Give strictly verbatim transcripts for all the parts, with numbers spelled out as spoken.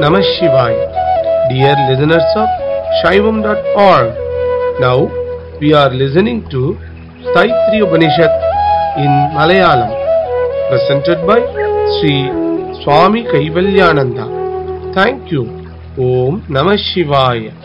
Namah Shivaya. Dear listeners of Shaivam dot org, now we are listening to Taittiriya Upanishad in Malayalam, presented by Sri Swami Kaivalyananda. Thank you. Om Namah Shivaya.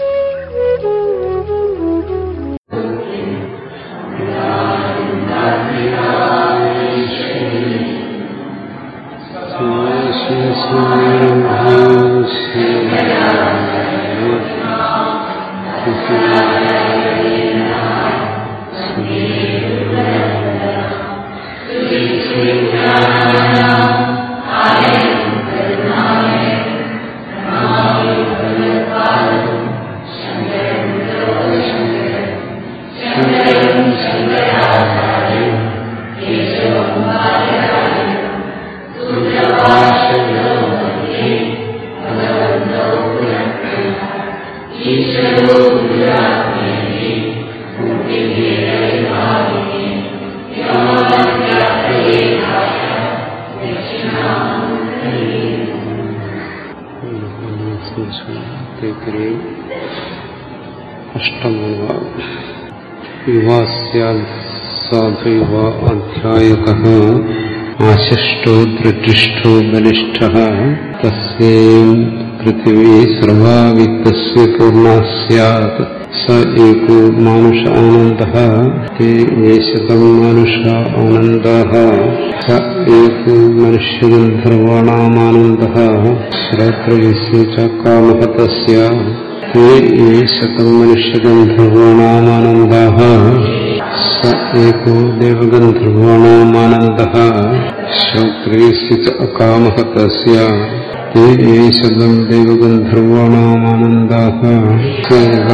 युवास्याल साधुयुव अध्यायकः आशिष्टो दृष्टिष्ठो बलिष्ठः तस्यैव पृथिवी सर्वावित्तस्य पूर्णा स्यात् स एको मानुष आनन्दः ते येषतं मानुष आनन्दः स एको मनुष्यगन्धर्वाणामानन्दः श्रोत्रयस्य च कामः तस्य ते येषतं मनुष्यगन्धर्वाणामानन्दः स एको देवगन्धर्वाणामानन्दः श्रोत्रयस्य च अकामः तस्य ते येषतं देवगन्धर्वाणामानन्दः स एव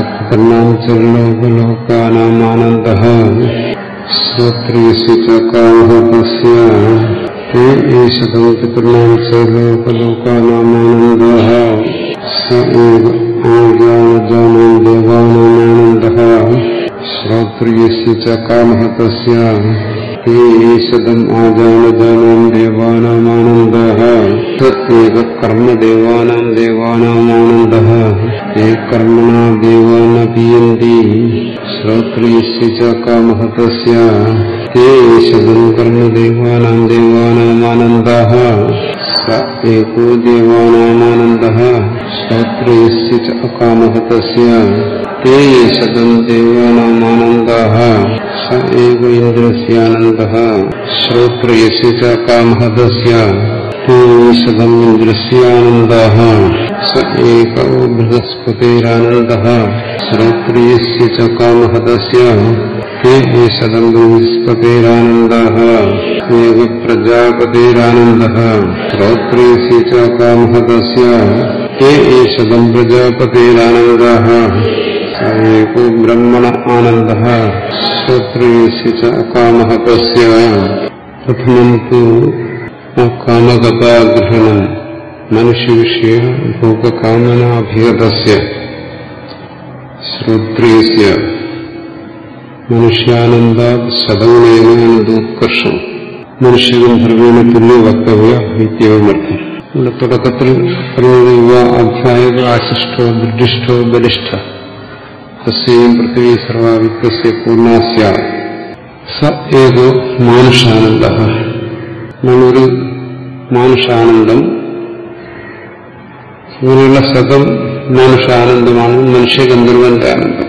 पितॄणां श्रोत्रयस्य च कामः तस्य ते येषतं पितॄणां च लोकलोकानामानन्दः स एव आज्ञानजानां देवानामानन्दः श्रोत्रियस्य च कामः तस्य ते येषतं आजानजानां देवानामानन्दः स एव कर्मदेवानां देवानामानन्दः ये कर्मणा देवान् पीयन्ति श्रोत्रियस्य च कामः तस्य ते येषतं कर्मदेवानां देवानामानन्दः स एको देवानामानन्दः श्रोत्रयस्य च अकामः तस्य ते येषतं देवानामानन्दः स एव इन्द्रस्यानन्दः श्रोत्रयस्य च कामः तस्य ते येषतं इन्द्रस्यानन्दः स एक बृहस्पतिरानन्दः श्रोत्रयस्य च कामः तस्य ते येषतं बृहस्पतिरानन्दः एव प्रजापतिरानन्दः श्रोत्रयस्य च कामः तस्य ते येषतं प्रजापतिरानन्दः स एको ब्रह्मण आनन्दः श्रोत्रयस्य च कामः तस्य प्रथमं तु कामगताग्रहणं मनुष्यविषय भोगकामनाभिगतस्य श्रोत्रयस्य मनुष्यानन्दात् शतगुणेन अनन्तोत्कर्षम् മനുഷ്യഗന്ധർവേണ തുല്യ വക്തവ്യ ഇത്യവമർത്ഥം. ഇവിടെ തുടക്കത്തിൽ പറഞ്ഞത് യുവ അധ്യായക ആശിഷ്ടോ ദൃഢിഷ്ഠോ ബലിഷ്ഠ തസ്യൈവ പൃഥിവീ സർവവിത്തസ്യ പൂർണ്ണാ സ്യാത് സ ഏകോ മാനുഷാനന്ദഃ. ഒരു മാനുഷാനന്ദം, ഇങ്ങനെയുള്ള ശതം മാനുഷാനന്ദമാണ് മനുഷ്യഗന്ധർവന്റെ ആനന്ദം.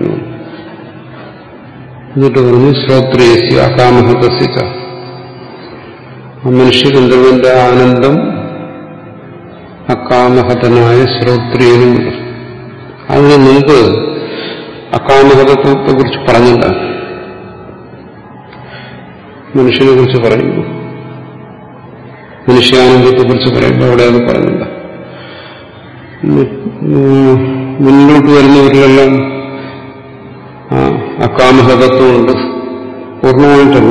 എന്നിട്ട് പറഞ്ഞു ശ്രോത്രയസ്യ അകാമഃ തസ്യ ച. മനുഷ്യഗന്ധർവന്റെ ആനന്ദം അകാമഹതനായ ശ്രോത്രിയനുമുണ്ട്. അതിന് മുമ്പ് അകാമഹതത്തെ കുറിച്ച് പറഞ്ഞില്ല. മനുഷ്യനെ കുറിച്ച് പറയുന്നു, മനുഷ്യാനന്ദത്തെ കുറിച്ച് പറയുമ്പോൾ അവിടെ അത് പറഞ്ഞില്ല. മുന്നോട്ട് വരുന്നവരിലെല്ലാം അകാമഹതത്വമുണ്ട്, പൂർണ്ണമായിട്ടല്ല.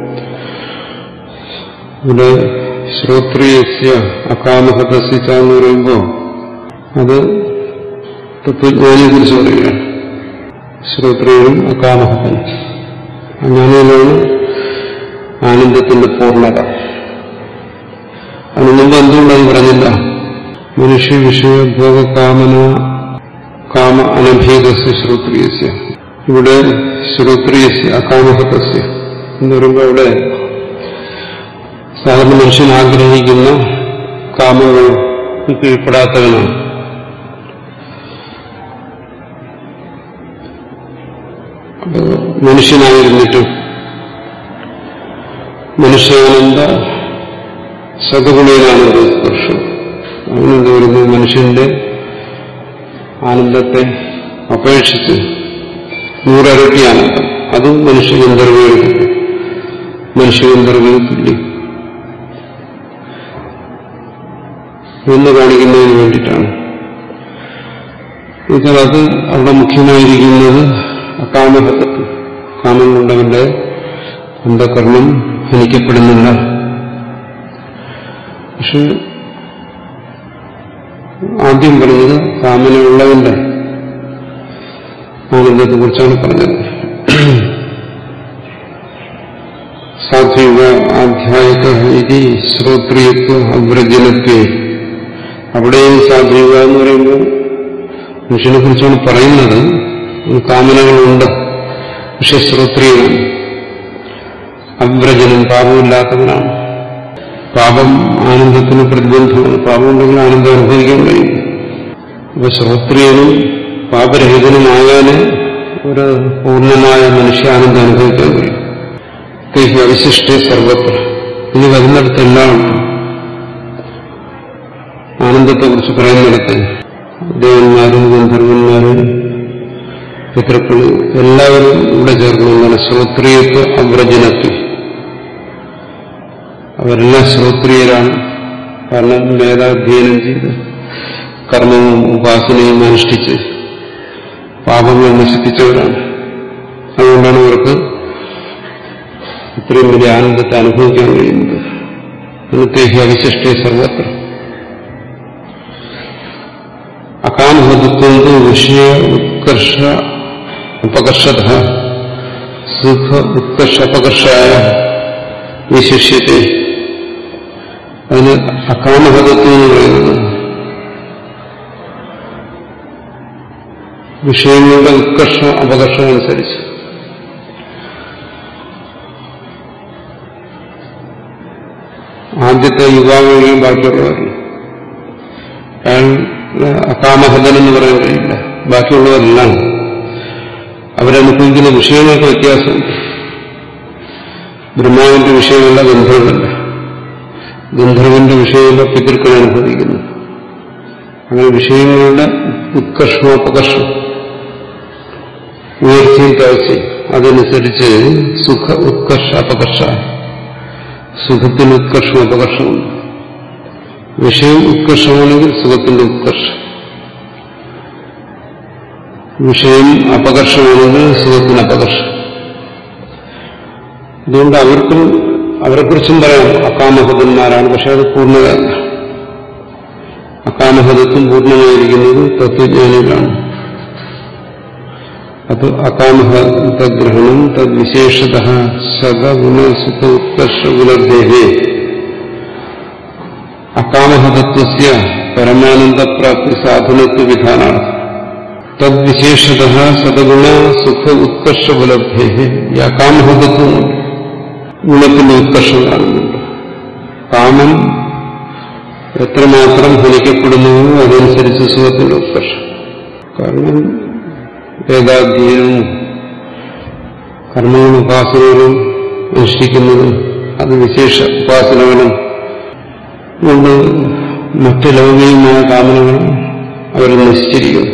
ഇവിടെ ശ്രോത്രിയസ്യ അകാമഹതസ്യ എന്ന് പറയുമ്പോൾ അത് തത്വജ്ഞാനിയെ കുറിച്ച് പറയുകയാണ്. ശ്രോത്രിയനും അകാമഹതൻ, അജ്ഞാനിയിലാണ് ആനന്ദത്തിന്റെ പൂർണ്ണത. അതിന് മുമ്പ് എന്തുകൊണ്ടത് പറഞ്ഞില്ല? മനുഷ്യ വിഷയഭോഗ കാമന കാമ അനഭേദസ്യ ശ്രോത്രിയസ്യ. ഇവിടെ ശ്രോത്രിയസ്യ അകാമഹതസ്യ എന്ന് പറയുമ്പോൾ അവിടെ സാധാരണ മനുഷ്യൻ ആഗ്രഹിക്കുന്ന കാമങ്ങൾ കീഴ്പ്പെടാത്തവനാണ്. മനുഷ്യനായിരുന്നിട്ടും മനുഷ്യാനന്ദ സദ്ഗുണയിലാണത് സ്പർശം. അവനെന്ത് പറയുന്നത്? മനുഷ്യന്റെ ആനന്ദത്തെ അപേക്ഷിച്ച് നൂറരട്ടി ആനന്ദം, അതും മനുഷ്യഗന്ധർവ്വ മനുഷ്യഗന്ധർവ്വന് തുല്യം എന്ന് കാണിക്കുന്നതിന് വേണ്ടിയിട്ടാണ്. എന്നുവെച്ചാൽ അത് അവിടെ മുഖ്യമായിരിക്കുന്നത് അകാമഹതത്വം. കാമം കൊണ്ടവന്റെ അന്ധകരണം ഹനിക്കപ്പെടുന്നില്ല. പക്ഷെ ആദ്യം പറഞ്ഞത് കാമനയുള്ളവന്റെ ആനന്ദത്തെ കുറിച്ചാണ് പറഞ്ഞത്. സാത്വിക ആധ്യായക ഇതി ശ്രോത്രിയത്വ അവ്രജനത്വേ. അവിടെയും സാത്വിക എന്ന് പറയുമ്പോൾ മനുഷ്യനെ കുറിച്ചാണ് പറയുന്നത്. കാമനകളുണ്ട്, പക്ഷെ ശ്രോത്രിയനാണ്, അവ്രജനം, പാപമില്ലാത്തവനാണ്. പാപം ആനന്ദത്തിന് പ്രതിബന്ധമാണ്. പാപമുണ്ടെങ്കിൽ ആനന്ദം അനുഭവിക്കാൻ കഴിയും. അപ്പൊ ശ്രോത്രിയനും പാപരഹിതനുമാകാന് ഒരു പൂർണ്ണമായ മനുഷ്യാനന്ദം അനുഭവിക്കാൻ കഴിയും. തേഹി അവിശിഷ്ടേ സർവത്ര. ഇനി വരുന്നിടത്തെല്ലാം ആനന്ദത്തെക്കുറിച്ച് പറയുന്നിടത്ത് ദേവന്മാരും ഗന്ധർവന്മാരും പിതൃക്കൾ എല്ലാവരും ഇവിടെ ചേർക്കുന്നതാണ് ശ്രോത്രിയത്വ അവ്രജനത്വം. അവരെല്ലാം ശ്രോത്രിയരാണ്. കാരണം വേദാധ്യയനം ചെയ്ത് കർമ്മവും ഉപാസനയും അനുഷ്ഠിച്ച് പാപങ്ങൾ നശിപ്പിച്ചവരാണ്. അതുകൊണ്ടാണ് അവർക്ക് ഇത്രയും വലിയ ആനന്ദത്തെ അനുഭവിക്കാൻ കഴിയുന്നത്. അന്നത്തേക്ക് അവിശിഷ്ടേ സർവത്ര. അകാമഹതത്വം വിഷയ ഉത്കർഷ അപകർഷത സുഖ ഉത്കർഷ അപകർഷായ വിശിഷ്യത്തെ. അതിന് അകാമഹതത്വം എന്ന് പറയുന്നത് വിഷയങ്ങളുടെ ഉത്കർഷ അപകർഷം അനുസരിച്ച് ആദ്യത്തെ യുവാവുകയും ബാക്കിയുള്ളവരില്ല. അയാൾ അകാമഹതൻ എന്ന് പറയാൻ കഴിയില്ല. ബാക്കിയുള്ളവരെല്ലാം അവരനുഭവിക്കുന്ന വിഷയങ്ങൾക്ക് വ്യത്യാസമുണ്ട്. ബ്രഹ്മാവിന്റെ വിഷയമല്ല ഗന്ധർവല്ല, ഗന്ധർവന്റെ വിഷയമല്ല പിതൃക്കൾ അനുഭവിക്കുന്നു. അങ്ങനെ വിഷയങ്ങളുടെ ഉത്കർഷവും അപകർഷം, ഉയർച്ചയും താഴ്ചയും അതനുസരിച്ച് സുഖ ഉത്കർഷ അപകർഷ. സുഖത്തിന് ഉത്കർഷവും അപകർഷമുണ്ട്. വിഷയം ഉത്കർഷമാണെങ്കിൽ സുഖത്തിന്റെ ഉത്കർഷം, വിഷയം അപകർഷമാണെങ്കിൽ സുഖത്തിന് അപകർഷം. അതുകൊണ്ട് അവർക്കും അവരെക്കുറിച്ചും പറയാം അകാമഹതന്മാരാണ്. പക്ഷെ അത് പൂർണ്ണതയല്ല. അകാമഹതത്വം പൂർണ്ണമായിരിക്കുന്നത് തത്വജ്ഞാനികളാണ്. അത് അകാമഹതഗ്രഹണം തദ്വിശേഷത സദഗുണസുഖ ഉത്കർഷ ഗുണദേഹേ അകാമഹതത്വസ്യ പരമാനന്ദപ്രാപ്തി സാധനത്വ വിധാനാണ്. തദ്വിശേഷത സദഗുണ സുഖ ഉത്കർഷ ഉപലബ്ധേഹേ. ഈ അകാമഹതത്വം ഗുണത്തിന്റെ ഉത്കർഷം കാണുന്നുണ്ട്. കാമം എത്രമാത്രം ഹനിക്കപ്പെടുന്നുവോ അതനുസരിച്ച് സുഖത്തിന്റെ ഉത്കർഷം. കാരണം വേദാധ്യയനവും കർമ്മങ്ങളും ഉപാസനകളും അനുഷ്ഠിക്കുന്നതും അത് വിശേഷ ഉപാസനകളും കൊണ്ട് മറ്റ് ലൗകികമായ കാമനകളും അവർ നശിച്ചിരിക്കുന്നു.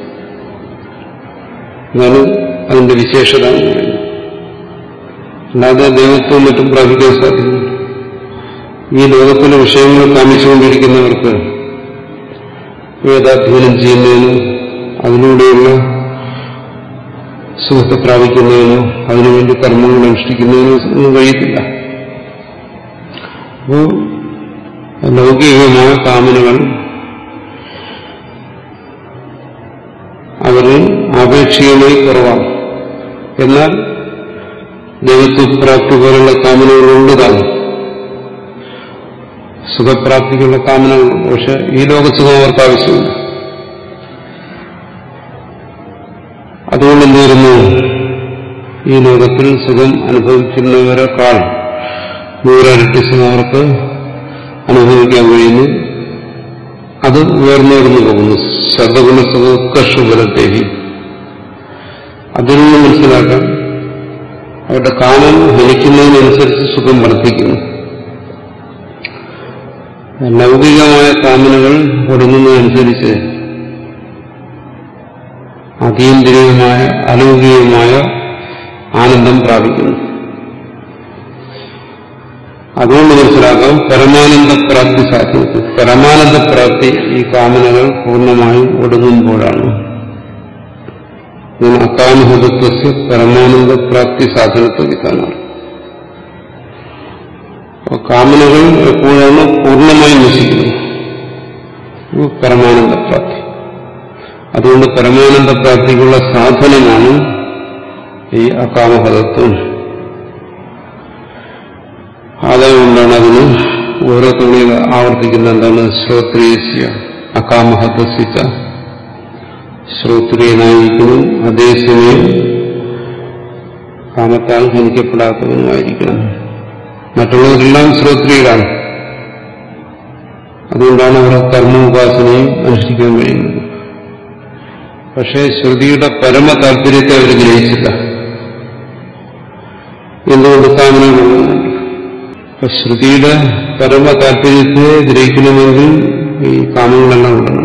അതാണ് അതിന്റെ വിശേഷത എന്ന് പറയുന്നത്. അല്ലാതെ ദൈവത്വം മറ്റും പ്രാപിക്കാൻ സാധിക്കുന്നു. ഈ ലോകത്തിലെ വിഷയങ്ങൾ കാമിച്ചുകൊണ്ടിരിക്കുന്നവർക്ക് വേദാധ്യയനം ചെയ്യുന്നതിനും അതിലൂടെയുള്ള സുഖത്തെ പ്രാപിക്കുന്നതിനോ അതിനുവേണ്ടി കർമ്മങ്ങൾ അനുഷ്ഠിക്കുന്നതിനോ ഒന്നും കഴിയത്തില്ല. അപ്പോൾ ലൗകികമായ കാമനകൾ അവരിൽ ആപേക്ഷികമായി കുറവാണ്. എന്നാൽ ദൈവത്വപ്രാപ്തി പോലുള്ള കാമനകളുണ്ട് താനും. സുഖപ്രാപ്തിക്കുള്ള കാമനകളുണ്ട്. പക്ഷെ ഈ ലോകസുഖം അവർക്ക് ആവശ്യമില്ല. അതുകൊണ്ട് എന്തുവരുന്നു, ഈ ലോകത്തിൽ സുഖം അനുഭവിക്കുന്നവരെക്കാൾ നൂറരട്ടി സുഖം അവർക്ക് അനുഭവിക്കാൻ കഴിയുന്നു. അത് ഉയർന്നുയർന്നു പോകുന്നു. ശതഗുണസുഖുൽക്കർഷുബലത്തേഹി. അതിൽ നിന്ന് മനസ്സിലാക്കാം അവരുടെ കാമം ഹനിക്കുന്നതിനനുസരിച്ച് സുഖം വർദ്ധിക്കുന്നു. ലൗകികമായ കാമനകൾ ഒടുങ്ങുന്നതനുസരിച്ച് അതീന്ദ്രിയമായ അലൗകികമായ ആനന്ദം പ്രാപിക്കുന്നു. അതുകൊണ്ട് മനസ്സിലാക്കാം പരമാനന്ദ പ്രാപ്തി സാധ്യത. പരമാനന്ദ പ്രാപ്തി ഈ കാമനകൾ പൂർണ്ണമായും ഒടുങ്ങുമ്പോഴാണ്. അകാമഹൃതത്വസ്യ പരമാനന്ദ പ്രാപ്തി സാധനത്വവിധാനം. കാമനകൾ എപ്പോഴാണ് പൂർണ്ണമായി നശിക്കുന്നത്, പരമാനന്ദ പ്രാപ്തി. അതുകൊണ്ട് പരമാനന്ദ പ്രാപ്തിക്കുള്ള സാധനമാണ് ഈ അകാമഹതത്വം. അതുകൊണ്ടാണ് അതിന് ഓരോ തവണയും ആവർത്തിക്കുന്ന എന്താണ്, ശ്രോത്രിയസ്യ അകാമഹതസ്യ. ശ്രോത്രിയനായിരിക്കണം, അതേസമയം കാമത്താൽ ഹനിക്കപ്പെടാത്തവനുമായിരിക്കണം. മറ്റുള്ളവരെല്ലാം ശ്രോത്രിയരാണ്. അതുകൊണ്ടാണ് അവർ കർമ്മോപാസനയും അനുഷ്ഠിക്കാൻ കഴിയുന്നത്. പക്ഷേ ശ്രുതിയുടെ പരമ താല്പര്യത്തെ അവർ ഗ്രഹിച്ചില്ല. എന്തുകൊണ്ട് കാമനകളുണ്ട്? അപ്പൊ ശ്രുതിയുടെ പരമ താല്പര്യത്തെ ഗ്രഹിക്കണമെങ്കിൽ ഈ കാമങ്ങളെല്ലാം ഉണ്ടണം.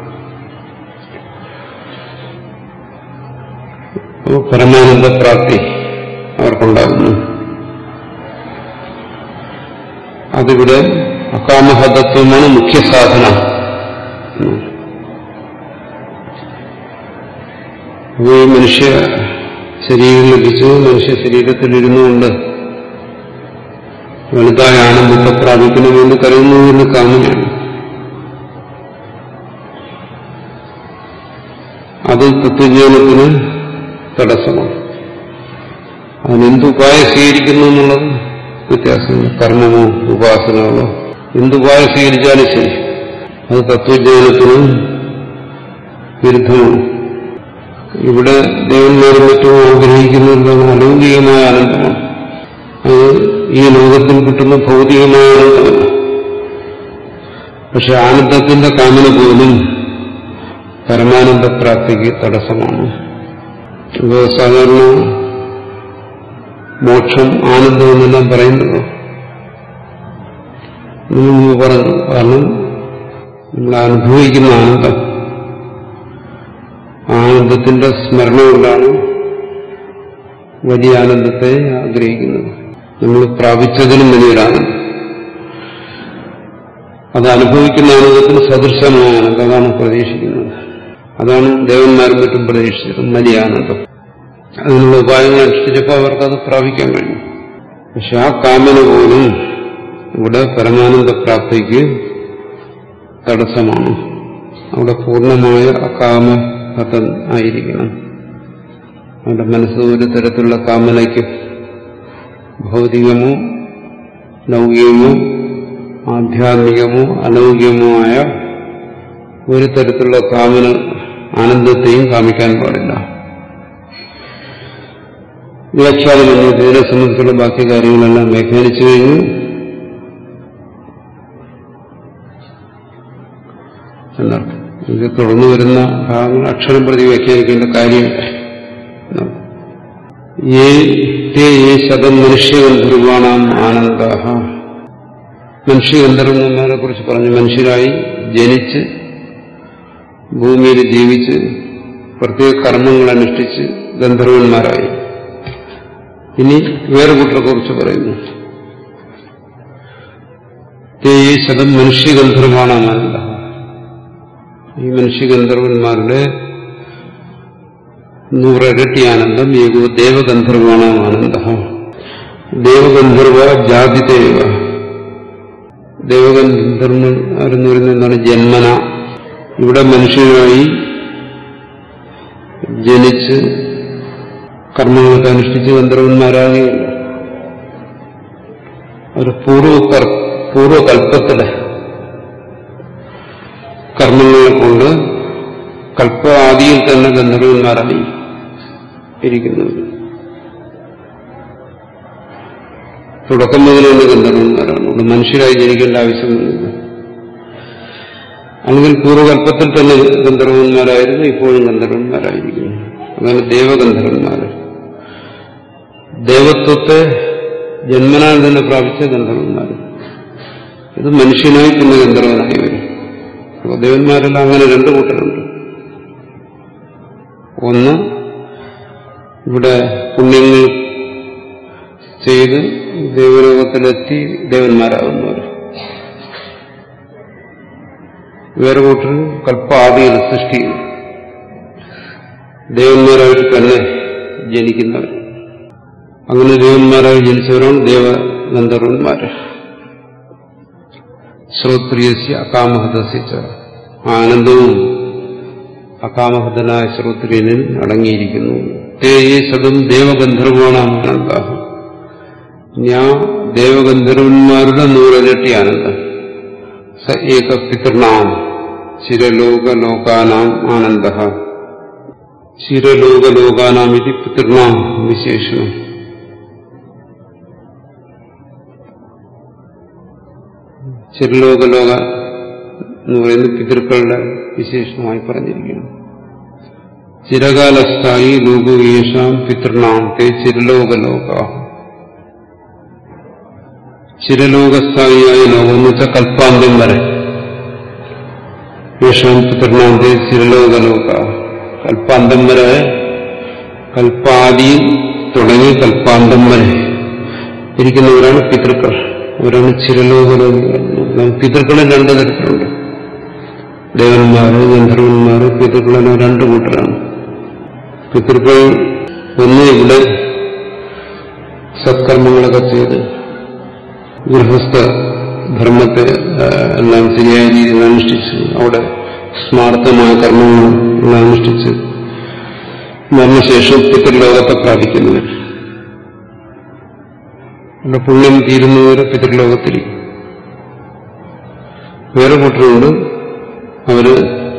അപ്പോൾ പരമാനന്ദ പ്രാപ്തി അവർക്കുണ്ടാകുന്നു. അതിവിടെ അകാമഹതത്വമാണ് മുഖ്യ സാധന. അപ്പോൾ ഈ മനുഷ്യ ശരീരം ലഭിച്ചു, മനുഷ്യ ശരീരത്തിലിരുന്നുകൊണ്ട് വലുതായ ആനന്ദത്തെ പ്രാപിക്കണമെന്ന് കരുതുന്നു എന്ന് കാമനയാണ്. അത് തത്വജ്ഞാനത്തിന് തടസ്സമാണ്. അതിനെന്തുപായം സ്വീകരിക്കുന്നു എന്നുള്ളത് വ്യത്യാസമാണ്. കർമ്മമോ ഉപാസനകളോ എന്തുപായം സ്വീകരിച്ചാലും ശരി, അത് തത്വജ്ഞാനത്തിന് വിരുദ്ധമാണ്. ഇവിടെ ദേവന്മാരും മറ്റും ആഗ്രഹിക്കുന്നത് അലൗകികമായ ആനന്ദമാണ്. അത് ഈ ലോകത്തിൽ കിട്ടുന്ന ഭൗതികമായ ആനന്ദമല്ല. പക്ഷെ ആനന്ദത്തിന്റെ കാമന പോലും പരമാനന്ദ പ്രാപ്തിക്ക് തടസ്സമാണ്. ഇപ്പോൾ സാധാരണ മോക്ഷം ആനന്ദം എന്നെല്ലാം പറയുന്നത് നമ്മൾ പറഞ്ഞു. കാരണം നമ്മൾ അനുഭവിക്കുന്ന ആനന്ദം, ആനന്ദത്തിന്റെ സ്മരണ കൊണ്ടാണ് വലിയ ആനന്ദത്തെ ആഗ്രഹിക്കുന്നത്. നമ്മൾ പ്രാപിച്ചതിനും വലിയൊരാനന്ദം, അത് അനുഭവിക്കുന്ന ആനന്ദത്തിന് സദൃശമായ ആനന്ദം, അതാണ് പ്രതീക്ഷിക്കുന്നത്. അതാണ് ദേവന്മാരും മറ്റും പ്രതീക്ഷിച്ചത്, വലിയ ആനന്ദം. അതിനുള്ള ഉപായങ്ങൾ അനുഷ്ഠിച്ചപ്പോൾ അവർക്കത് പ്രാപിക്കാൻ കഴിയും. പക്ഷെ ആ കാമന പോലും ഇവിടെ പരമാനന്ദ പ്രാപ്തിക്ക് തടസ്സമാണ്. അവിടെ പൂർണ്ണമായ അകാമഹതൻ ആയിരിക്കണം. അവരുടെ മനസ്സ് ഒരു തരത്തിലുള്ള കാമനയ്ക്ക് ഭൗതികമോ ലൗകികമോ ആധ്യാത്മികമോ അലൗകികമോ ആയ ഒരു തരത്തിലുള്ള കാമന ആനന്ദത്തെയും കാമിക്കാൻ പാടില്ല. വ്യാഖ്യാനം എന്ന് ഇതിനെ സംബന്ധിച്ചുള്ള ബാക്കി കാര്യങ്ങളെല്ലാം വ്യാഖ്യാനിച്ചു കഴിഞ്ഞു. എന്നർത്ഥം. ഇത് തുടർന്നു വരുന്ന ഭാഗങ്ങൾ അക്ഷരം പ്രതി വ്യാഖ്യാനിക്കേണ്ട കാര്യം. ശതം മനുഷ്യഗന്ധർവാണാം ആനന്ദ. മനുഷ്യഗന്ധർവന്മാരെ കുറിച്ച് പറഞ്ഞു. മനുഷ്യരായി ജനിച്ച് ഭൂമിയിൽ ജീവിച്ച് പ്രത്യേക കർമ്മങ്ങൾ അനുഷ്ഠിച്ച് ഗന്ധർവന്മാരായി. ഇനി വേറെ കൂട്ടരെ കുറിച്ച് പറയുന്നു. ശതം മനുഷ്യഗന്ധർവാണാം ആനന്ദ. ഈ മനുഷ്യഗന്ധർവന്മാരുടെ നൂറരട്ടി ആനന്ദം ഏകോ ദേവഗന്ധർവാണാം ആനന്ദ. ദേവഗന്ധർവ ജാതിദേവ. ദേവഗന്ധർവരെന്ന് പറയുന്നത് എന്താണ്? ജന്മന. ഇവിടെ മനുഷ്യനായി ജനിച്ച് കർമ്മങ്ങളൊക്കെ അനുഷ്ഠിച്ച് ഗന്ധർവന്മാരാകുകയില്ല. ഒരു പൂർവ്വ പൂർവകൽപ്പത്തിലെ കർമ്മങ്ങളെ കൊണ്ട് കൽപ്പാദിയിൽ തന്നെ ഗന്ധർവന്മാരായി ഇരിക്കുന്നത്. തുടക്കം മുതൽ തന്നെ ഗന്ധർവന്മാരാണ്. ഇവിടെ മനുഷ്യരായി ജനിക്കേണ്ട ആവശ്യമൊന്നുമില്ല. അല്ലെങ്കിൽ പൂർവകൽപ്പത്തിൽ തന്നെ ഗന്ധർവന്മാരായിരുന്നു, ഇപ്പോഴും ഗന്ധർവന്മാരായിരിക്കുന്നു. അതാണ് ദേവഗന്ധർവന്മാര്. ദേവത്വത്തെ ജന്മനാൽ തന്നെ പ്രാപിച്ച ഗന്ധർവന്മാർ. ഇത് മനുഷ്യനായി പിന്നെ ഗന്ധർവനായി വരും. അപ്പോൾ ദേവന്മാരെല്ലാം അങ്ങനെ രണ്ടു കൂട്ടരുണ്ട്. ഒന്ന് ഇവിടെ പുണ്യങ്ങൾ ചെയ്ത് ദേവലോകത്തിലെത്തി ദേവന്മാരാകുന്നവർ. വേറെ കൂട്ടർ കൽപ്പാദികൾ സൃഷ്ടി ദേവന്മാരായിട്ട് തന്നെ ജനിക്കുന്നവർ. അങ്ങനെ ദേവന്മാരായി ജനിച്ചവരാണ് ദേവഗന്ധർവന്മാര്. ശ്രോത്രിയസ്യ അകാമഹതസ്യ ആനന്ദവും അകാമഹതനായ ശ്രോത്രിയനിൽ അടങ്ങിയിരിക്കുന്നു. തേ സദം ദേവഗന്ധർവാണാം ആനന്ദ. ഞാൻ ദേവഗന്ധർവന്മാരുടെ നൂറിരട്ടി ആനന്ദം. സ ഏക പിതൃണാം ചിരലോകലോകാനാം ആനന്ദ. ചിരലോകലോകാനാം ഇത് പിതൃണാം വിശേഷണം. ചിരലോകലോക എന്ന് പറയുന്നത് പിതൃക്കളുടെ വിശേഷണമായി പറഞ്ഞിരിക്കുന്നു. ചിരകാലസ്ഥായി ലോകേഷാം പിതൃണാം തേ ചിരലോകലോക. ചിരലോകസ്ഥായിയായ ലോകം എന്ന് വെച്ചാൽ കൽപ്പാന്തം വരെ. യേഷാം പിതൃണാം തേ ചിരലോകലോക. കൽപ്പാന്തം വരെ, കൽപ്പാദി തുടങ്ങി കൽപ്പാന്തം വരെ ഇരിക്കുന്നവരാണ് പിതൃക്കൾ. അവരാണ് ചിരലോകലോകികൾ. പിതൃക്കളും രണ്ടു തരത്തിലുണ്ട്. ദേവന്മാര്, ഗന്ധർവന്മാര്, പിതൃക്കളെല്ലാം രണ്ടു കൂട്ടരാണ്. പിതൃക്കൾ ഒന്ന് ഇവിടെ സത്കർമ്മങ്ങളൊക്കെ ചെയ്ത് ഗൃഹസ്ഥ ധർമ്മത്തെ എല്ലാം ശരിയായ രീതിയിൽ അനുഷ്ഠിച്ച് അവിടെ സ്മാർത്ഥമായ കർമ്മങ്ങൾ എല്ലാം അനുഷ്ഠിച്ച് മരണശേഷം പിതൃലോകത്തെ പ്രാപിക്കുന്നവർ. അവിടെ പുണ്യം തീരുന്നവരെ പിതൃലോകത്തിൽ. വേറെ കൂട്ടരുണ്ട്, അവര്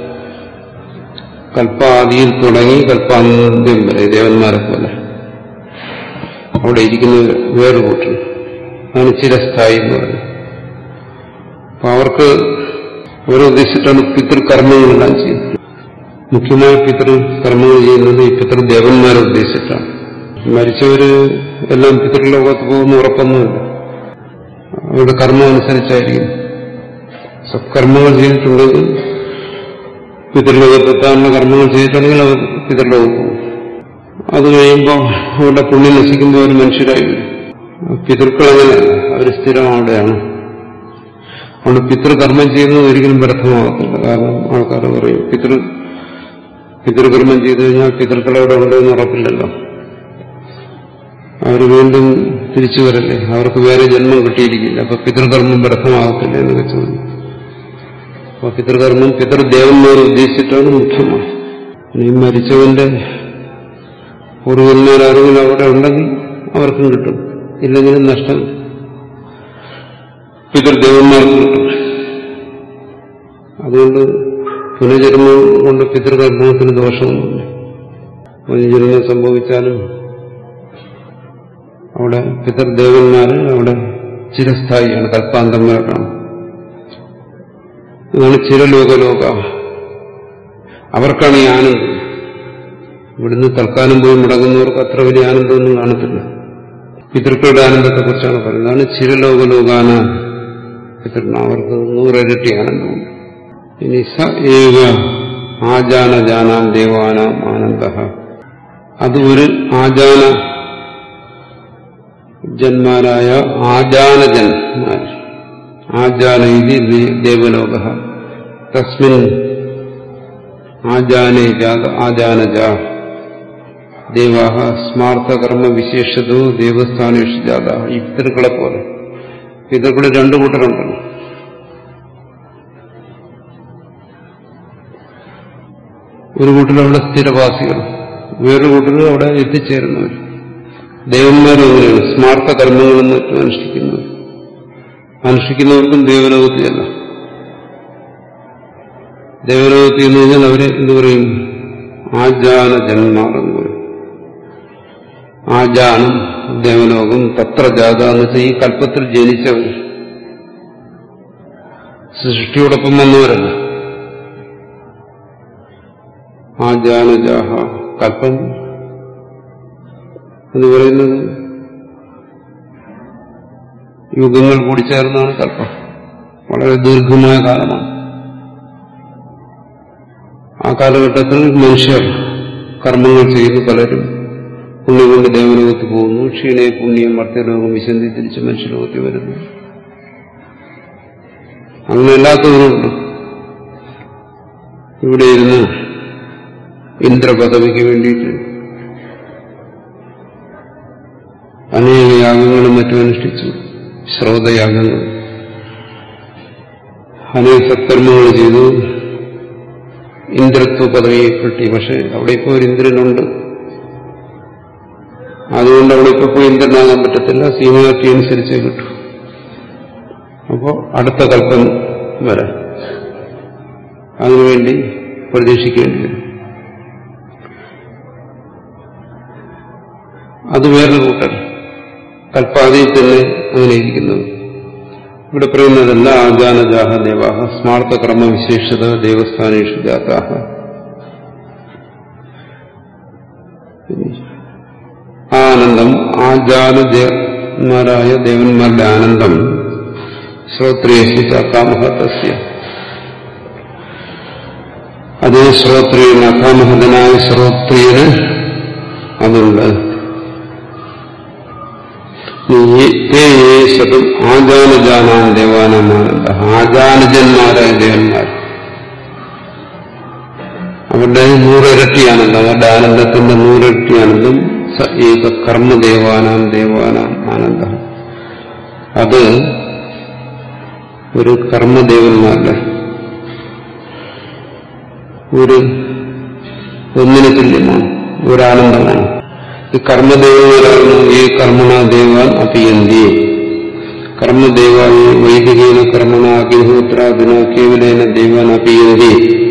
കൽപ്പാദിയിൽ തുടങ്ങി കൽപ്പാന്ത്യം വരെ ദേവന്മാരെ പോലെ അവിടെ ഇരിക്കുന്നവർ വേറെ കൂട്ടർ. അതാണ് ചിരസ്ഥായി എന്ന് പറയുന്നത്. അപ്പൊ അവർക്ക് അവരെ ഉദ്ദേശിച്ചിട്ടാണ് പിതൃകർമ്മങ്ങളെല്ലാം ചെയ്യുന്നത്. മുഖ്യമായ പിതൃകർമ്മങ്ങൾ ചെയ്യുന്നത് ഈ പിതൃദേവന്മാരെ ഉദ്ദേശിച്ചിട്ടാണ്. മരിച്ചവര് എല്ലാം പിതൃലോകത്ത് പോകുന്ന ഉറപ്പൊന്നുമില്ല. അവരുടെ കർമ്മം അനുസരിച്ചായിരിക്കും. സത്കർമ്മങ്ങൾ ചെയ്തിട്ടുണ്ടെങ്കിൽ പിതൃലോകത്തെത്താനുള്ള കർമ്മങ്ങൾ ചെയ്തിട്ടുണ്ടെങ്കിൽ അവർ പിതൃലോകത്ത് പോകും. അത് കഴിയുമ്പോൾ അവരുടെ പുണ്യം നശിക്കുമ്പോൾ അവർ മനുഷ്യരായി വരും. പിതൃക്കൾ അങ്ങനെ അവർ സ്ഥിരം അവിടെയാണ്. അതുകൊണ്ട് പിതൃകർമ്മം ചെയ്യുന്നത് ഒരിക്കലും വ്യർത്ഥമാകത്തില്ല. കാരണം ആൾക്കാർ പറയും പിതൃ പിതൃകർമ്മം ചെയ്തു കഴിഞ്ഞാൽ പിതൃക്കളവിടെ ഉണ്ടെന്ന് ഉറപ്പില്ലല്ലോ, അവർ വീണ്ടും തിരിച്ചു വരല്ലേ, അവർക്ക് വേറെ ജന്മം കിട്ടിയിരിക്കില്ല, അപ്പൊ പിതൃകർമ്മം വ്യർത്ഥമാകത്തില്ല എന്നൊക്കെ ചോദിക്കും. അപ്പൊ പിതൃകർമ്മം പിതൃദേവന്മാരെ ഉദ്ദേശിച്ചിട്ടാണ് മുഖ്യമാണ്. ഈ മരിച്ചവന്റെ പൂർവ്വന്മാരാരെങ്കിലും അവിടെ ഉണ്ടെങ്കിൽ അവർക്കും കിട്ടും, ഇല്ലെങ്കിലും നഷ്ടം പിതൃദേവന്മാർക്കും കിട്ടും. അതുകൊണ്ട് പുനർജന്മം കൊണ്ട് പിതൃകർമ്മത്തിന് ദോഷമൊന്നുമില്ല. പുനർജന്മം സംഭവിച്ചാലും അവിടെ പിതൃദേവന്മാര് അവിടെ ചിരസ്ഥായിയാണ്, കൽപ്പാന്തന്മാരാണ്. അതാണ് ചിരലോകലോക. അവർക്കാണ് ഈ ആനന്ദം. ഇവിടുന്ന് തൽക്കാലം പോയി മുടങ്ങുന്നവർക്ക് അത്ര വലിയ ആനന്ദമൊന്നും കാണത്തില്ല. പിതൃക്കളുടെ ആനന്ദത്തെക്കുറിച്ചാണ് പറയുന്നത്. അതാണ് ചിരലോകലോകാന പിതൃ. അവർക്ക് നൂറിരട്ടി ആനന്ദമുണ്ട്. ഇനി സ ഏക ആജാനജാനാം ദേവാനാം ആനന്ദ. അത് ഒരു ആജാന ജന്മാരായ ആജാനജന്മാർ. ആജാന ഇതി ദേവലോക. തസ്മിൻ ആജാനേ ജാത ആജാനജ ദേവാഹ സ്മാർത്ഥകർമ്മ വിശേഷതോ ദേവസ്ഥാനേഷു ജാത. ഈ പിതൃക്കളെ പോലെ പിതൃക്കളെ രണ്ടു കൂട്ടരുണ്ടല്ലോ. ഒരു കൂട്ടർ അവിടെ സ്ഥിരവാസികൾ, വേറൊരു കൂട്ടർ അവിടെ എത്തിച്ചേരുന്നവർ. ദേവന്മാരും അങ്ങനെയാണ്, സ്മാർത്ഥ കർമ്മങ്ങളെന്ന് അനുഷ്ഠിക്കുന്നത്. അനുഷ്ഠിക്കുന്നവർക്കും ദേവലോകത്തിലല്ല. ദേവലോകത്തിൽ എന്ന് കഴിഞ്ഞാൽ അവര് എന്തു പറയും? ആജാന ജന്മാർ എന്ന് പറയും. ആജാനം ദേവലോകം, തത്ര ജാത എന്ന് വെച്ചാൽ ഈ കൽപ്പത്തിൽ ജനിച്ചവർ, സൃഷ്ടിയോടൊപ്പം വന്നവരല്ല. ആജാനജാഹ കൽപ്പം എന്ന് പറയുന്നത് യുഗങ്ങൾ കൂടി ചേർന്നാണ് കൽപ്പം. വളരെ ദീർഘമായ കാലമാണ്. ആ കാലഘട്ടത്തിൽ മനുഷ്യർ കർമ്മങ്ങൾ ചെയ്യുന്നു. പലരും പുണ്യം കൊണ്ട് ദേവലോകത്ത് പോകുന്നു. ക്ഷീണേ പുണ്യം മർത്യലോകം വിശന്തി തിരിച്ച് മനുഷ്യലോകത്തിൽ വരുന്നു. അങ്ങനെ അല്ലാത്തവരുണ്ട്. ഇവിടെ ഇരുന്ന് ഇന്ദ്രപദവിക്ക് വേണ്ടിയിട്ട് അനേക യാഗങ്ങളും മറ്റും അനുഷ്ഠിച്ചു. ശ്രോതയാഗങ്ങൾ, അനേക സത്കർമ്മങ്ങൾ ചെയ്തു. ഇന്ദ്രത്വ പദവിയെ കിട്ടി. പക്ഷെ അവിടെ ഇപ്പോൾ ഒരു ഇന്ദ്രനുണ്ട്. അതുകൊണ്ട് അവിടെ ഇപ്പൊ പോയി ഇന്ദ്രനാകാൻ പറ്റത്തില്ല. സീനിയോറിറ്റി അനുസരിച്ചേ കിട്ടൂ. അപ്പോ അടുത്ത കൽപ്പം വരെ അതിനുവേണ്ടി പ്രതീക്ഷിക്കേണ്ടി വരും. അത് വേറൊരു കൂട്ടർ കൽപ്പാതിയിൽ തന്നെ അങ്ങനെ ഇരിക്കുന്നത്. ഇവിടെ പറയുന്നതല്ല ആജാനജാഹ ദേവാഹ സ്മാർത്ഥ ക്രമവിശേഷത ദേവസ്ഥാനേഷു ജാതാഹ. ആനന്ദം ആജാനമാരായ ദേവന്മാരുടെ ആനന്ദം ശ്രോത്രിയേഷു അകാമഹതസ്യ. അതേ ശ്രോത്രിയന് അകാമഹതനായ ശ്രോത്രിയന് അതുണ്ട്. ശതും ആജാനജാനാൻ ദേവാനാമാനന്ദ. ആജാനജന്മാരായ ദേവന്മാർ അവരുടെ നൂറിരട്ടി ആനന്ദം, അവരുടെ ആനന്ദത്തിന്റെ നൂറിരട്ടി ആനന്ദം ഏക കർമ്മദേവാനാം ദേവാനാം ആനന്ദ. അത് ഒരു കർമ്മദേവന്മാരുടെ ഒരു ഒന്നിന് തുല്യമാണ്, ഒരാനന്ദമാണ്. ഈ കർമ്മദേവന്മാരാണ് ഈ കർമ്മണ ദേവാൻ അപിയന്തി. കർമ്മദേവായി വൈദികേന കർമ്മണ അഗ്നിഹോത്രാദിന കേവലേന ദേവാൻ അപിയന്തി.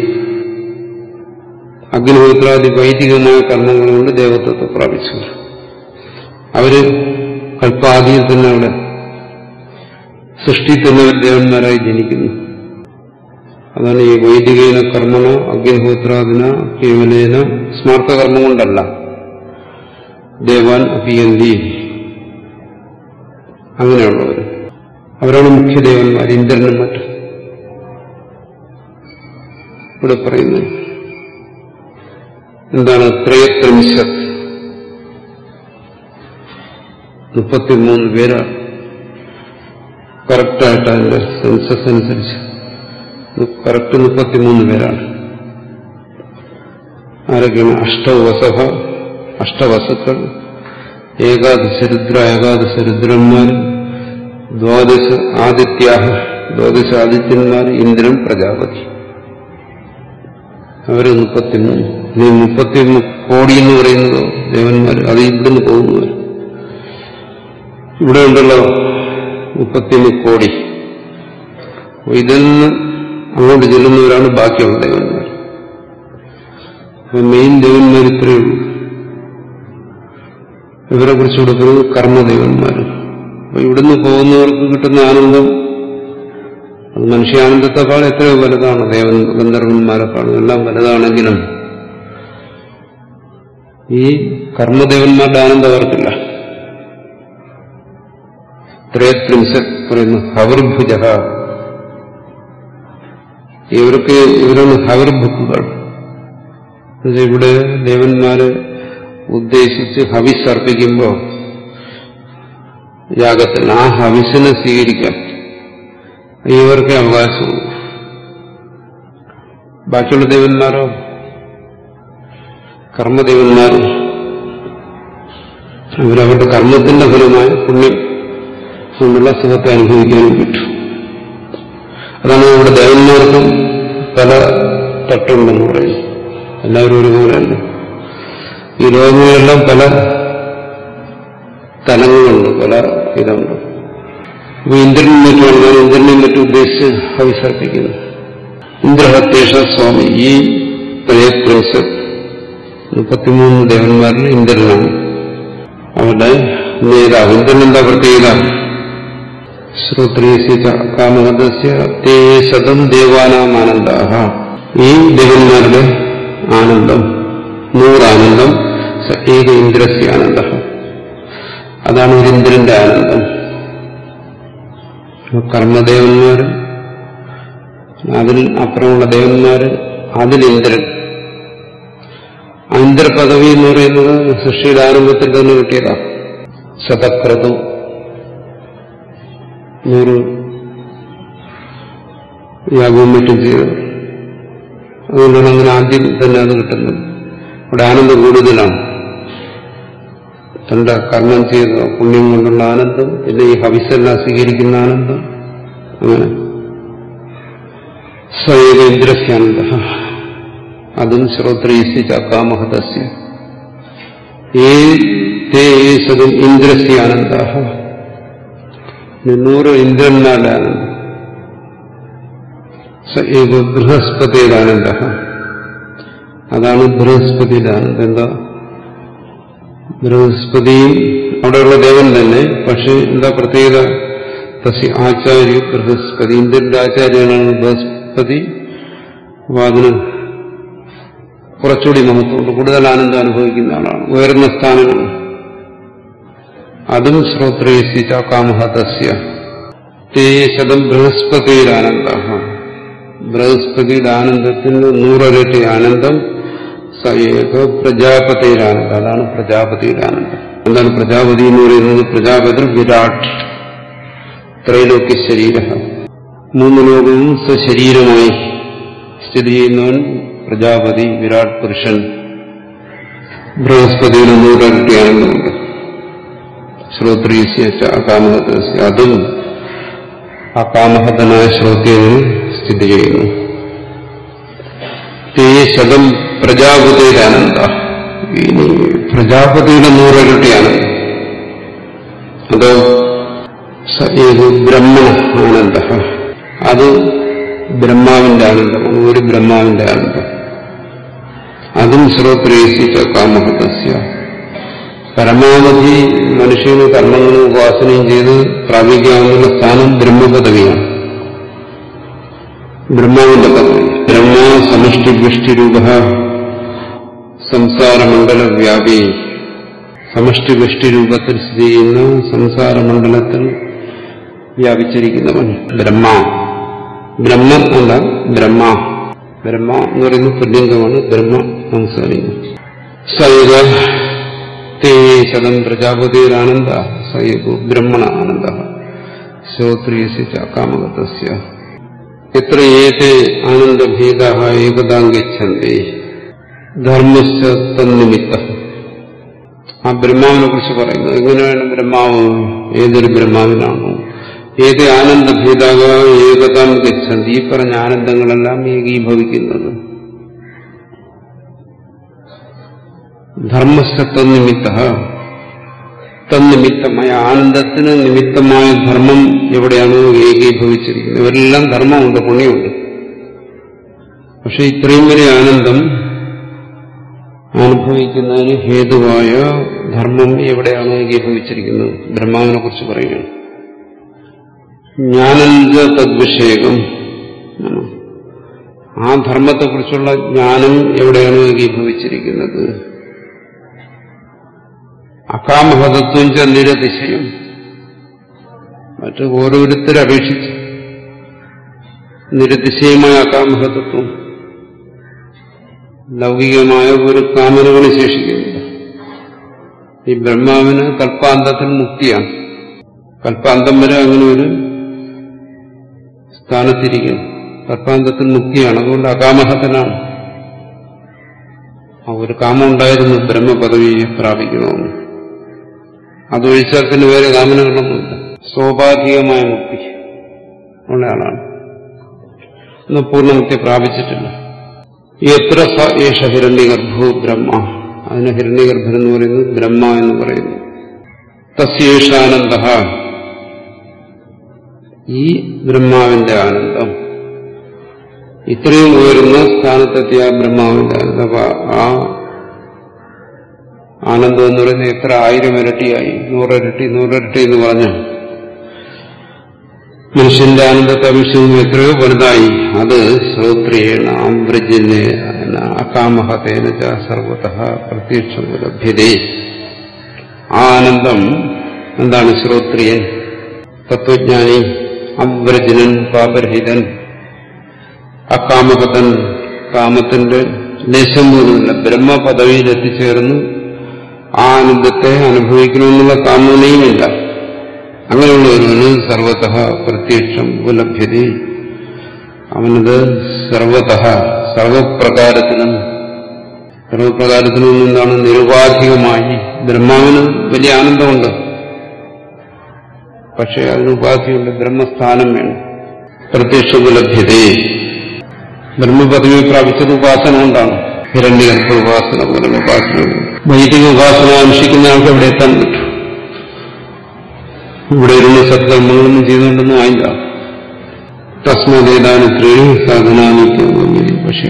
അഗ്നിഹോത്രാദി വൈദികമായ കർമ്മങ്ങൾ കൊണ്ട് ദേവത്വത്തെ പ്രാപിച്ചു. അവര് കൽപ്പാദിയിൽ തന്നെ അവിടെ സൃഷ്ടി തന്നെ ദേവന്മാരായി ജനിക്കുന്നു. അതാണ് ഈ വൈദികേന കർമ്മണ അഗ്നിഹോത്രാദിന കേവലേന സ്മാർത്ഥ കർമ്മം കൊണ്ടല്ല. ദേവാൻ അപിയന്തി അങ്ങനെയുള്ളവർ അവരാണ് മുഖ്യദേവന്മാർ, ഇന്ദ്രനും മറ്റും. ഇവിടെ പറയുന്നത് എന്താണ്? ത്രയത്രിംശത് മുപ്പത്തിമൂന്ന് പേരാണ് കറക്റ്റായിട്ട് അതിന്റെ സെൻസസ് അനുസരിച്ച് കറക്റ്റ് മുപ്പത്തിമൂന്ന് പേരാണ്. ആരൊക്കെയാണ്? അഷ്ടവസഭ അഷ്ടവസുക്കൾ, ഏകാദശ രുദ്ര ഏകാദശ രുദ്രന്മാർ, ദ്വാദശ ആദിത്യാഹ ദ്വാദശ ആദിത്യന്മാർ, ഇന്ദ്രൻ പ്രജാപതി. അവര് മുപ്പത്തിമൂന്ന്. ഇനി മുപ്പത്തിമൂന്ന് കോടി എന്ന് പറയുന്നതോ ദേവന്മാർ, അത് ഇവിടുന്ന് പോകുന്നവർ. ഇവിടെ ഉണ്ടല്ലോ മുപ്പത്തിമൂന്ന് കോടി. ഇതിൽ നിന്ന് അങ്ങോട്ട് ചെല്ലുന്നവരാണ് ബാക്കിയുള്ള ദേവന്മാർ. മെയിൻ ദേവന്മാർ ഇത്രയേ ഉള്ളൂ. ഇവരെ കുറിച്ച് കൊടുക്കുന്നത് കർമ്മദേവന്മാർ. അപ്പൊ ഇവിടുന്ന് പോകുന്നവർക്ക് കിട്ടുന്ന ആനന്ദം അത് മനുഷ്യാനന്ദത്തെക്കാൾ എത്രയോ വലുതാണ്. ദേവൻ ഗന്ധർവന്മാരെക്കാളും എല്ലാം വലുതാണെങ്കിലും ഈ കർമ്മദേവന്മാരുടെ ആനന്ദം അവർക്കില്ല. ത്രയത്രിംശത് പറയുന്നു ഹവിർഭുജ. ഇവർക്ക് ഇവരാണ് ഹവിർഭുക്കുകൾ. ഇവിടെ ദേവന്മാരെ ഉദ്ദേശിച്ച് ഹവിസ് അർപ്പിക്കുമ്പോൾ യാഗത്തിൽ ആ ഹവിസിനെ സ്വീകരിക്കാൻ ഇവർക്ക് അവകാശമുള്ളൂ. ബാക്കിയുള്ള ദേവന്മാരോ കർമ്മദേവന്മാരോ അവരവരുടെ കർമ്മത്തിന്റെ ഫലമായ പുണ്യം കൊണ്ടുള്ള സുഖത്തെ അനുഭവിക്കാനും പറ്റും. അതാണ് നമ്മുടെ ദേവന്മാർക്കും പല തട്ടുണ്ടെന്ന് പറയുന്നു. എല്ലാവരും ഒരുപോലെയല്ല. ഈ ലോകങ്ങളിലെല്ലാം പല തലങ്ങളുണ്ട്, പല ഇതുണ്ട്. അപ്പൊ ഇന്ദ്രനും മറ്റുമാണ് ഇന്ദ്രനെയും മറ്റും ഉദ്ദേശിച്ച് ഹവിസർപ്പിക്കുന്നു. ഇന്ദ്രഹത്തേഷ സ്വാമി, ഈ ത്രയക്രോസ് മുപ്പത്തിമൂന്ന് ദേവന്മാരിൽ ഇന്ദ്രനാണ് അവരുടെ നേതാവ്. ഇന്ദ്രൻ എന്താ പ്രത്യേകത? ശ്രോത്രിയസ്യ കാമഹതസ്യ തേ ശതം ദേവാനാം ആനന്ദാഹ, ഈ ദേവന്മാരുടെ ആനന്ദം നൂറാനന്ദം സ ഏക ഇന്ദ്രസ്യ ആനന്ദ, അതാണ് ഒരു ഇന്ദ്രന്റെ ആനന്ദം. കർമ്മദേവന്മാര്, അതിൽ അപ്പുറമുള്ള ദേവന്മാര്, അതിൽ ഇന്ദ്രൻ. ഇന്ദ്ര പദവി എന്ന് പറയുന്നത് സൃഷ്ടിയുടെ ആരംഭത്തിൽ തന്നെ കിട്ടിയതാണ്. ശതക്രതു നൂറ് യാഗവും മറ്റും ചെയ്തത്, അതുകൊണ്ടാണ് അങ്ങനെ ആദ്യം തന്നെ അത് കിട്ടുന്നത്. അവിടെ ആനന്ദം കൂടുതലാണ്. തന്റെ കർമ്മം ചെയ്ത പുണ്യം കൊണ്ടുള്ള ആനന്ദം, പിന്നെ ഈ ഹവിസെല്ലാം സ്വീകരിക്കുന്ന ആനന്ദം, അങ്ങനെ സ്വയം ഇന്ദ്രസ്യാനന്ദ, അതും ശ്രോത്രീസ്യ ചാക്കാമഹതസ്യ ഏതും ഇന്ദ്രസ്യാനന്ദ, നൂറ് ഇന്ദ്രന്മാരുടെ ആനന്ദം. സ ഏക ബൃഹസ്പതിയുടെ ആനന്ദ, അതാണ് ബൃഹസ്പതിയുടെ ആനന്ദം. എന്താ ബൃഹസ്പതിയും അവിടെയുള്ള ദേവൻ തന്നെ, പക്ഷെ എന്താ പ്രത്യേകത? തസ്യ ആചാര്യ ബൃഹസ്പതി, ഇന്ദ്രന്റെ ആചാര്യനാണ് ബൃഹസ്പതി. അപ്പൊ അതിന് കുറച്ചുകൂടി മഹത്വമുണ്ട്, കൂടുതൽ ആനന്ദം അനുഭവിക്കുന്ന ആളാണ്, ഉയർന്ന സ്ഥാനമാണ്. അതും ശ്രോത്രേസ്യ ചാകാമഹതസ്യ തേ ശതം ബൃഹസ്പതിയുടെ ആനന്ദ, ബൃഹസ്പതിയുടെ ആനന്ദത്തിന് നൂറരട്ടി ആനന്ദം. സയേക പ്രജാപതിയുടെ ആനന്ദം, അതാണ് പ്രജാപതിയുടെ ആനന്ദം. എന്താണ് പ്രജാപതി എന്ന് പറയുന്നത്? പ്രജാപതി വിരാട് ത്രൈലോക്യ ശരീര, മൂന്ന് ലോകവും സ്വശരീരമായി സ്ഥിതി ചെയ്യുന്നവൻ പ്രജാപതി, വിരാട് പുരുഷൻ. ബൃഹസ്പതിയുടെ നൂറരട്ടി ആനന്ദമുണ്ട്. ശ്രോത്രീസ്യ അകാമഹതസ്യ, അതും അകാമഹതനായ ശ്രോത്യനിൽ സ്ഥിതി ചെയ്യുന്നു. തേ ശതം പ്രജാപതിയുടെ ആനന്ദ, ഇനി പ്രജാപതിയുടെ നൂറരട്ടി ആനന്ദം. അതോ സ ഏത് ബ്രഹ്മണ ആനന്ദ, അത് ബ്രഹ്മാവിന്റെ ആനന്ദമാണ്, ഒരു ബ്രഹ്മാവിന്റെ ആനന്ദം. അതും ശ്രോത്രേസ്യ കാമഹതസ്യ, പരമാവധി മനുഷ്യന് കർമ്മങ്ങളും ഉപാസനയും ചെയ്ത് പ്രാപിക്കാവുന്ന സ്ഥാനം ബ്രഹ്മപദവിയാണ്, ബ്രഹ്മാവിന്റെ പദവി. ബ്രഹ്മ സമഷ്ടി വൃഷ്ടിരൂപ സംസാരമണ്ഡലവ്യാപി, സമഷ്ടി വൃഷ്ടിരൂപത്തിൽ സ്ഥിതി ചെയ്യുന്ന സംസാരമണ്ഡലത്തിൽ വ്യാപിച്ചിരിക്കുന്നവൻ ബ്രഹ്മ. ബ്രഹ്മം അല്ല, ബ്രഹ്മ. ബ്രഹ്മ എന്ന് പറയുന്നത് പുല്ലിംഗമാണ്, ബ്രഹ്മ സംസാരിക്കുന്നു. സൈവ തേ ശതം പ്രജാപതിരാനന്ദ സൈവ ബ്രഹ്മണ ആനന്ദ ശ്രോത്രിയസ്യ ചാകാമഹതസ്യ. എത്ര ഏതേ ആനന്ദഭേദ ഏകതാം ഗച്ഛന്തി ധർമ്മശ്ച തന്നിമിത്തം. ആ ബ്രഹ്മാവിനെ കുറിച്ച് പറയുന്നു. എങ്ങനെയാണ് ബ്രഹ്മാവ്? ഏതൊരു ബ്രഹ്മാവിനാണോ ഏത് ആനന്ദഭേദാക ഏകതാം ഗച്ഛന്തി, ഈ പറഞ്ഞ ആനന്ദങ്ങളെല്ലാം ഏകീഭവിക്കുന്നത് ധർമ്മശ്ച തന്നിമിത്ത, തന്നിമിത്തമായ ആനന്ദത്തിന് നിമിത്തമായ ധർമ്മം എവിടെയാണോ ഏകീഭവിച്ചിരിക്കുന്നത്. ഇവരെല്ലാം ധർമ്മമുണ്ട്, പുണ്യമുണ്ട്. പക്ഷെ ഇത്രയും വലിയ ആനന്ദം അനുഭവിക്കുന്നതിന് ഹേതുവായ ധർമ്മം എവിടെയാണോ ഏകീഭവിച്ചിരിക്കുന്നത്? ബ്രഹ്മാവിനെ കുറിച്ച് പറയുകയാണ്. ജ്ഞാനഞ്ച തദ്വിഷേകം, ആ ധർമ്മത്തെക്കുറിച്ചുള്ള ജ്ഞാനം എവിടെയാണോ ഏകീഭവിച്ചിരിക്കുന്നത്? അകാമഹതത്വം ച നിരതിശയം, മറ്റ് ഓരോരുത്തരെ അപേക്ഷിച്ച് നിരതിശയമായ അകാമഹതത്വം, ലൗകികമായ ഒരു കാമനകളെ ശേഷിക്കുന്നില്ല. ഈ ബ്രഹ്മാവിന് കൽപ്പാന്തത്തിൽ മുക്തിയാണ്. കൽപ്പാന്തം വരെ അങ്ങനെ ഒരു സ്ഥാനത്തിരിക്കുന്നു. കൽപ്പാന്തത്തിൽ മുക്തിയാണ്, അതുകൊണ്ട് അകാമഹതനാണ്. ആ ഒരു കാമം ഉണ്ടായിരുന്നു ബ്രഹ്മപദവിയെ പ്രാപിക്കണമെന്ന്. അതൊഴിച്ചാൽ പിന്നെ വേറെ കാമനകളൊന്നുമില്ല. സ്വാഭാവികമായ മുക്തി ഉള്ള ആളാണ്. ഇന്ന് പൂർണ്ണമുക്തി പ്രാപിച്ചിട്ടില്ല. എത്ര സ ഏഷ ഹിരണ്യഗർഭോ ബ്രഹ്മ, അതിന് ഹിരണ്യഗർഭൻ എന്ന് പറയുന്നത് ബ്രഹ്മ എന്ന് പറയുന്നു. തസ്യേഷാനന്ദ, ഈ ബ്രഹ്മാവിന്റെ ആനന്ദം, ഇത്രയും ഉയരുന്ന സ്ഥാനത്തെത്തിയ ആ ബ്രഹ്മാവിന്റെ ആനന്ദം, അപ്പൊ ആ ആനന്ദം എന്ന് പറയുന്നത് എത്ര ആയിരം ഇരട്ടിയായി, നൂറിരട്ടി നൂറിരട്ടി എന്ന് പറഞ്ഞു മനുഷ്യന്റെ ആനന്ദത്തെ അപേക്ഷിച്ച് എത്രയോ വലുതായി. അത് ശ്രോത്രിയേണ അംബ്രജിനെ അകാമഹതേന ച സർവതഃ പ്രത്യക്ഷം ലഭ്യതേ. ആ ആനന്ദം എന്താണ്? ശ്രോത്രിയൻ, തത്വജ്ഞാനി, അംബ്രജനൻ, പാപരഹിതൻ, അകാമഹതൻ, കാമത്തിന്റെ ലേശം പോലുമില്ല, ബ്രഹ്മപദവിയിൽ എത്തിച്ചേർന്ന് ആ ആനന്ദത്തെ അനുഭവിക്കണമെന്നുള്ള കാമനയുമില്ല. അങ്ങനെയുള്ള ഒരുവന് സർവതഃ പ്രത്യക്ഷം ഉപലഭ്യത. അവനത് സർവതഃ സർവപ്രകാരത്തിനും സർവപ്രകാരത്തിനും എന്താണ്? നിരുപാധികമായി. ബ്രഹ്മാവിന് വലിയ ആനന്ദമുണ്ട്, പക്ഷെ അതിന് ഉപാധിയുണ്ട്, ബ്രഹ്മസ്ഥാനം വേണം. പ്രത്യക്ഷ ഉപലഭ്യത. ബ്രഹ്മപദവി പ്രാപിച്ചത് ഉപാസന കൊണ്ടാണ്. ഹിരണ്യഗർഭ ഉപാസന പോലുള്ള ഉപാസന. വൈദിക ഉപാസന അനുഷ്ഠിക്കുന്ന ആൾക്ക് അവിടെ എത്താൻ പറ്റും. ഇവിടെ ഇരുന്ന് സത്കർമ്മങ്ങളൊന്നും ചെയ്തുകൊണ്ടൊന്നും ആയില്ല. തസ്മദേതാനിത്രയും സാധനാനിത്യം. പക്ഷെ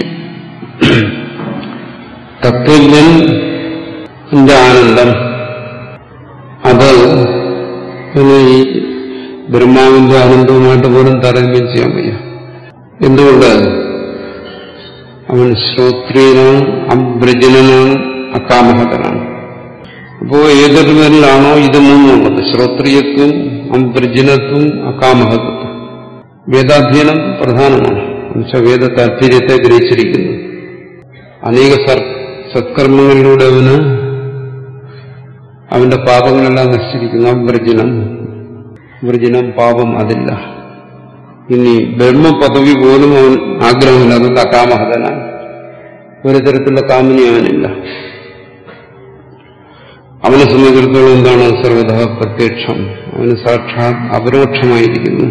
തത്വജ്ഞന്റെ ആനന്ദം അത് പിന്നെ ഈ ബ്രഹ്മാവിന്റെ ആനന്ദവുമായിട്ട് പോലും താരതമ്യം ചെയ്യാൻ വയ്യ. എന്തുകൊണ്ട്? അവൻ ശ്രോത്രിയനാണ്, അബ്രജനാണ്, അകാമഹതനാണ്. അപ്പോ ഏതൊരു പേരിലാണോ ഇത് മൂന്നുള്ളത്, ശ്രോത്രിയത്വം, അബ്രജനത്വം, അകാമഹതത്വം. വേദാധ്യയനം പ്രധാനമാണ്. എന്നുവെച്ചാൽ വേദ താല്പര്യത്തെ ഗ്രഹിച്ചിരിക്കുന്നു. അനേക സത്കർമ്മങ്ങളിലൂടെ അവന് അവന്റെ പാപങ്ങളെല്ലാം നശിച്ചിരിക്കുന്നു. അബ്രജനം, വ്രജനം, പാപം അതില്ല. ഇനി ബ്രഹ്മപദവി പോലും അവൻ ആഗ്രഹമില്ല, അതുകൊണ്ട് അകാമഹതനാണ്. ഒരു തരത്തിലുള്ള കാമനി അവനില്ല. അവനെ സംബന്ധിച്ചിടത്തോളം എന്താണ്? സർവതഃ പ്രത്യക്ഷം. അവന് സാക്ഷാത് അപരോക്ഷമായിരിക്കുന്നു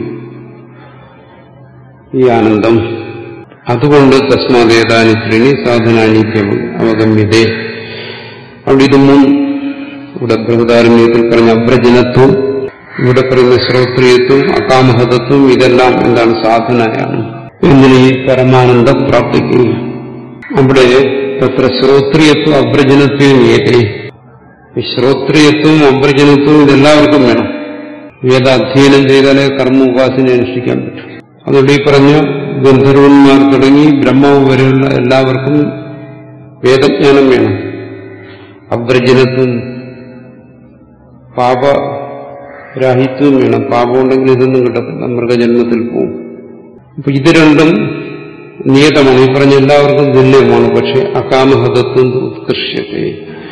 ഈ ആനന്ദം. അതുകൊണ്ട് തസ്മാദേതാനിത്രിണി സാധനാനിത്യം അവഗമ്യതേ. അവിടെ ഇത് മൂന്ന്, ഇവിടെ ബൃഹദാരണ്യത്തിൽ പറഞ്ഞ അബ്രജനത്വം, ഇവിടെ പറയുന്ന ശ്രോത്രിയത്വം, അകാമഹതത്വം, ഇതെല്ലാം എന്താണ്? സാധനയാണ്. എന്തിന്? ഈ പരമാനന്ദ പ്രാപ്തിക്ക്. അവിടെ തത്ര ശ്രോത്രിയത്വം അബ്രജനത്വം ഏതേ. ഈ ശ്രോത്രിയത്വം അബ്രജനത്വം ഇതെല്ലാവർക്കും വേണം. വേദാധ്യയനം ചെയ്താലേ കർമ്മ ഉപാസന അനുഷ്ഠിക്കാൻ പറ്റും. അതുകൊണ്ട് ഈ പറഞ്ഞ ഗന്ധർവന്മാർ തുടങ്ങി ബ്രഹ്മാവ് വരെയുള്ള എല്ലാവർക്കും വേദജ്ഞാനം വേണം. അബ്രജനത്വം, പാപരാഹിത്വം വേണം. പാപം ഉണ്ടെങ്കിൽ ഇതൊന്നും കിട്ടത്തില്ല, മൃഗജന്മത്തിൽ പോവും. അപ്പൊ ഇത് രണ്ടും നിയതമാണ്. ഈ പറഞ്ഞ എല്ലാവർക്കും തുല്യമാണ്. പക്ഷെ അകാമഹതത്വം ഉത്കൃഷ്യത്തെ,